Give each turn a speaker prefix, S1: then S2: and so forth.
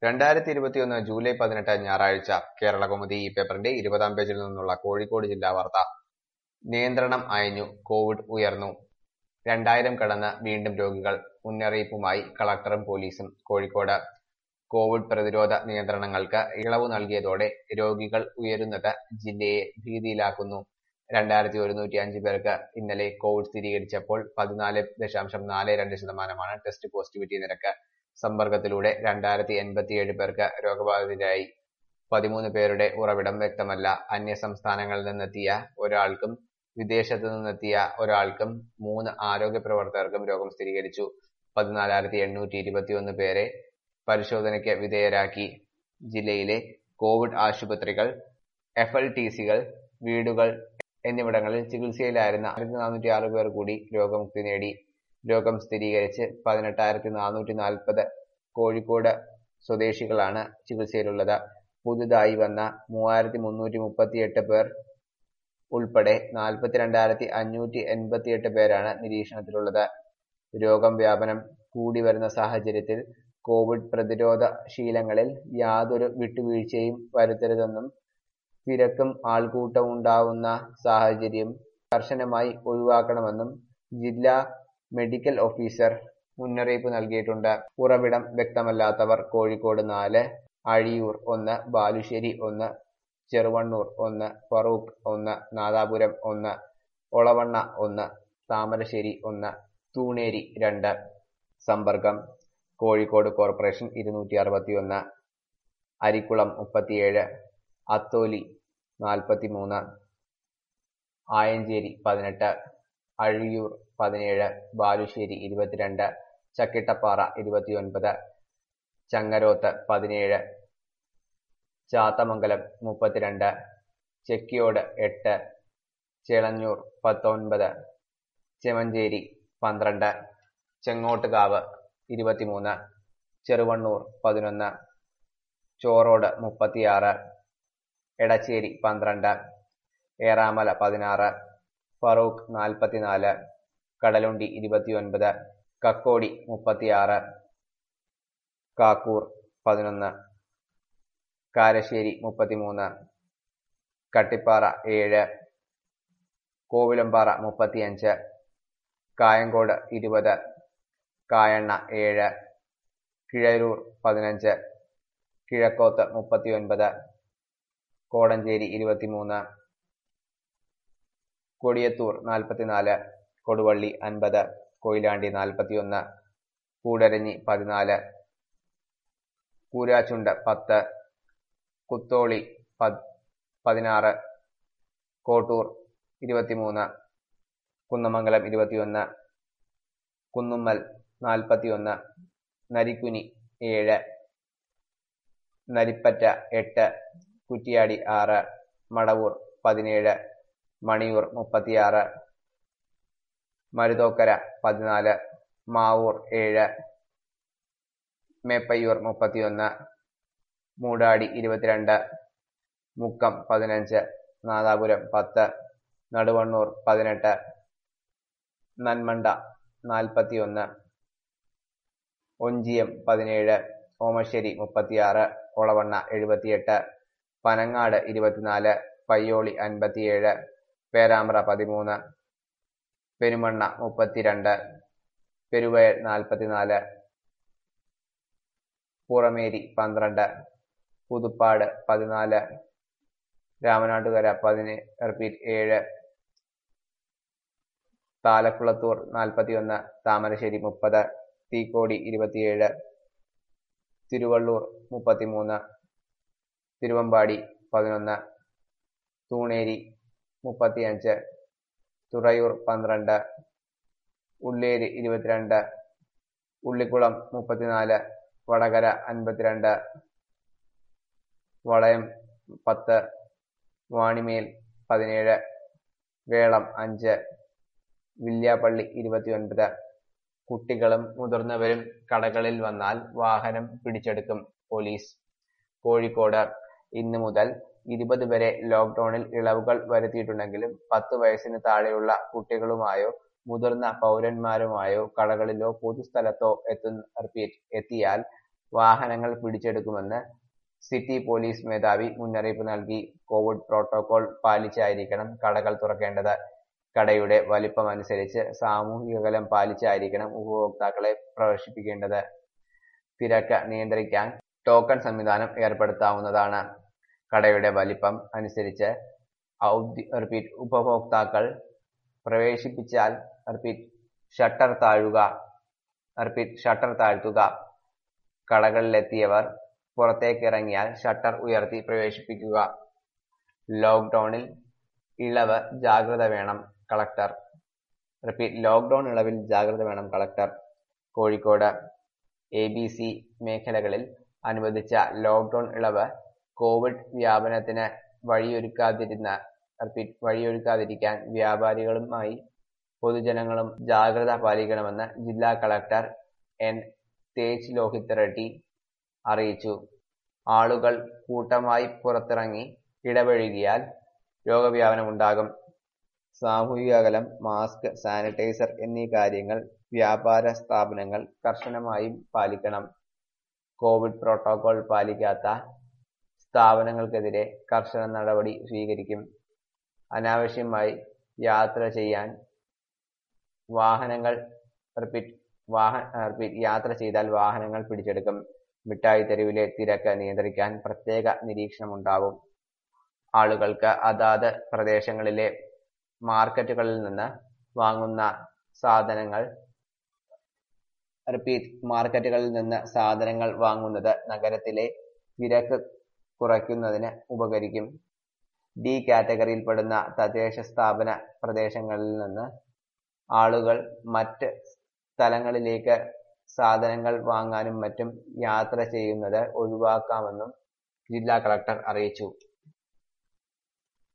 S1: 2021 July 18 ഞായറാഴ്ച കേരളകൗമുദി ഈ പേപ്പറിന്റെ 20-ാം പേജിൽ നിന്നുള്ള കോഴിക്കോട് ജില്ലാ വാർത്ത. നിയന്ത്രണം അയഞ്ഞു, കോവിഡ് ഉയർന്നു. 2000 കടന്ന് വീണ്ടും രോഗികൾ. മുന്നറിയിപ്പുമായി കളക്ടറും പോലീസും. കോഴിക്കോട് കോവിഡ് പ്രതിരോധ നിയന്ത്രണങ്ങൾക്ക് ഇളവ് നൽകിയതോടെ രോഗികൾ ഉയരുന്നത് ജില്ലയെ ഭീതിയിലാക്കുന്നു. 2105 പേർക്ക് ഇന്നലെ കോവിഡ് സ്ഥിരീകരിച്ചപ്പോൾ 14.42% ടെസ്റ്റ് പോസിറ്റിവിറ്റി നിരക്ക്. സമ്പർക്കത്തിലൂടെ 2087 പേർക്ക് രോഗബാധിതരായി. 13 പേരുടെ ഉറവിടം വ്യക്തമല്ല. അന്യസംസ്ഥാനങ്ങളിൽ നിന്നെത്തിയ ഒരാൾക്കും വിദേശത്തു നിന്നെത്തിയ ഒരാൾക്കും 3 ആരോഗ്യ പ്രവർത്തകർക്കും രോഗം സ്ഥിരീകരിച്ചു. 14,821 പേരെ പരിശോധനയ്ക്ക് വിധേയരാക്കി. ജില്ലയിലെ കോവിഡ് ആശുപത്രികൾ, FLTCകൾ, വീടുകൾ എന്നിവിടങ്ങളിൽ ചികിത്സയിലായിരുന്ന 1406 പേർ കൂടി രോഗമുക്തി നേടി. രോഗം സ്ഥിരീകരിച്ച് 18,440 കോഴിക്കോട് സ്വദേശികളാണ് ചികിത്സയിലുള്ളത്. പുതുതായി വന്ന 3,338 പേർ ഉൾപ്പെടെ 42,588 പേരാണ് നിരീക്ഷണത്തിലുള്ളത്. രോഗം വ്യാപനം കൂടി വരുന്ന സാഹചര്യത്തിൽ കോവിഡ് പ്രതിരോധ ശീലങ്ങളിൽ യാതൊരു വിട്ടുവീഴ്ചയും വരുത്തരുതെന്നും തിരക്കും ആൾക്കൂട്ടമുണ്ടാവുന്ന സാഹചര്യം കർശനമായി ഒഴിവാക്കണമെന്നും ജില്ലാ മെഡിക്കൽ ഓഫീസർ മുന്നറിയിപ്പ് നൽകിയിട്ടുണ്ട്. ഉറവിടം വ്യക്തമല്ലാത്തവർ കോഴിക്കോട് 4, അഴിയൂർ 1, ബാലുശ്ശേരി 1, ചെറുവണ്ണൂർ 1, ഫറൂഖ് 1, നാദാപുരം 1, ഒളവണ്ണ 1, താമരശ്ശേരി 1, തൂണേരി 2. സമ്പർക്കം കോഴിക്കോട് കോർപ്പറേഷൻ 261, അരിക്കുളം 37, അത്തോലി 43, ആയഞ്ചേരി 18, അഴിയൂർ 17, ബാലുശ്ശേരി 22, ചക്കിട്ടപ്പാറ 29, ചങ്ങരോത്ത് 17, ചാത്തമംഗലം 32, ചെക്കിയോട് 8, ചേളന്നൂർ 19, ചെമഞ്ചേരി 12, ചെങ്ങോട്ടുകാവ് 23, ചെറുവണ്ണൂർ 11, ചോറോട് 36, എടച്ചേരി 12, ഏറാമല 16, ഫറൂഖ് 44, കടലുണ്ടി 29, കക്കോടി 36, കാക്കൂർ 11, കാരശ്ശേരി 33, കട്ടിപ്പാറ 7, കോവിലമ്പാറ 35, കായങ്കോട് 20, കായണ്ണ 7, കിഴരൂർ 15, കിഴക്കോത്ത് 39, കോടഞ്ചേരി 23, കൊടിയത്തൂർ 44, കൊടുവള്ളി 50, കൊയിലാണ്ടി 41, കൂടരഞ്ഞി 14, കൂരാച്ചുണ്ട് 10, കുത്തോളി 16, കോട്ടൂർ 23, കുന്നമംഗലം 21, കുന്നുമ്മൽ 41, നരിക്കുനി 7, നരിപ്പറ്റ 8, കുറ്റിയാടി 6, മടവൂർ 17, മണിയൂർ 36, മരുതോക്കര 14, മാവൂർ 7, മേപ്പയ്യൂർ 31, മൂടാടി 22, മുക്കം 15, നാദാപുരം 10, നടുവണ്ണൂർ 18, നന്മണ്ട 41, ഒഞ്ചിയം 17, ഓമശ്ശേരി 36, ഒളവണ്ണ 78, പനങ്ങാട് 24, പയ്യോളി 57, പേരാമ്പ്ര 13, പെരുമണ്ണ 32, പെരുവയൽ 44, പുറമേരി 12, പുതുപ്പാട് 14, രാമനാട്ടുകര 7, താലക്കുളത്തൂർ 41, താമരശ്ശേരി 30, തീക്കോടി 27, തിരുവള്ളൂർ 33, തിരുവമ്പാടി 11, തൂണേരി 35, തുറയൂർ 12, ഉള്ളേരി 22, ഉള്ളിക്കുളം 34, വടകര 52, വളയം 10, വാണിമേൽ 17, വേളം 5, വില്യാപ്പള്ളി 29. കുട്ടികളും മുതിർന്നവരും കടകളിൽ വന്നാൽ വാഹനം പിടിച്ചെടുക്കും പോലീസ്. കോഴിക്കോട് ഇന്നു മുതൽ 20 വരെ ലോക്ഡൌണിൽ ഇളവുകൾ വരുത്തിയിട്ടുണ്ടെങ്കിലും 10 വയസ്സിന് താഴെയുള്ള കുട്ടികളുമായോ മുതിർന്ന പൗരന്മാരുമായോ കടകളിലോ പൊതുസ്ഥലത്തോ എത്തിയാൽ വാഹനങ്ങൾ പിടിച്ചെടുക്കുമെന്ന് സിറ്റി പോലീസ് മേധാവി മുന്നറിയിപ്പ് നൽകി. കോവിഡ് പ്രോട്ടോകോൾ പാലിച്ചായിരിക്കണം കടകൾ തുറക്കേണ്ടത്. കടയുടെ വലിപ്പമനുസരിച്ച് സാമൂഹിക അകലം പാലിച്ചായിരിക്കണം ഉപഭോക്താക്കളെ പ്രവേശിപ്പിക്കേണ്ടത്. തിരക്ക് നിയന്ത്രിക്കാൻ ടോക്കൺ സംവിധാനം ഏർപ്പെടുത്താവുന്നതാണ്. കടയുടെ വലിപ്പം അനുസരിച്ച് ഉപഭോക്താക്കൾ പ്രവേശിപ്പിച്ചാൽ ഷട്ടർ താഴ്ത്തുക. കടകളിലെത്തിയവർ പുറത്തേക്കിറങ്ങിയാൽ ഷട്ടർ ഉയർത്തി പ്രവേശിപ്പിക്കുക. ലോക്ഡൌണിൽ ഇളവ് ജാഗ്രത വേണം കളക്ടർ. ലോക്ഡൌൺ ഇളവിൽ ജാഗ്രത വേണം കളക്ടർ. കോഴിക്കോട് ABC മേഖലകളിൽ അനുവദിച്ച ലോക്ഡൌൺ ഇളവ് കോവിഡ് വ്യാപനത്തിന് വഴിയൊരുക്കാതിരിക്കാൻ വ്യാപാരികളുമായി പൊതുജനങ്ങളും ജാഗ്രത പാലിക്കണമെന്ന് ജില്ലാ കളക്ടർ N. തേജ് ലോഹിത് റെഡ്ഡി അറിയിച്ചു. ആളുകൾ കൂട്ടമായി പുറത്തിറങ്ങി ഇടപഴകിയാൽ രോഗവ്യാപനമുണ്ടാകും. സാമൂഹിക അകലം, മാസ്ക്, സാനിറ്റൈസർ എന്നീ കാര്യങ്ങൾ വ്യാപാര സ്ഥാപനങ്ങൾ കർശനമായി പാലിക്കണം. കോവിഡ് പ്രോട്ടോകോൾ പാലിക്കാത്ത സ്ഥാപനങ്ങൾക്കെതിരെ കർശന നടപടി സ്വീകരിക്കും. അനാവശ്യമായി യാത്ര ചെയ്താൽ വാഹനങ്ങൾ പിടിച്ചെടുക്കും. മിഠായി തെരുവിലെ തിരക്ക് നിയന്ത്രിക്കാൻ പ്രത്യേക നിരീക്ഷണമുണ്ടാവും. ആളുകൾക്ക് അതാത് പ്രദേശങ്ങളിലെ മാർക്കറ്റുകളിൽ നിന്ന് വാങ്ങുന്ന സാധനങ്ങൾ വാങ്ങുന്നത് നഗരത്തിലെ തിരക്ക് കുറയ്ക്കുന്നതിന് ഉപകരിക്കും. D കാറ്റഗറിയിൽപ്പെടുന്ന തദ്ദേശ സ്ഥാപന പ്രദേശങ്ങളിൽ നിന്ന് ആളുകൾ മറ്റ് സ്ഥലങ്ങളിലേക്ക് സാധനങ്ങൾ വാങ്ങാനും മറ്റും യാത്ര ചെയ്യുന്നത് ഒഴിവാക്കാമെന്നും ജില്ലാ കളക്ടർ അറിയിച്ചു.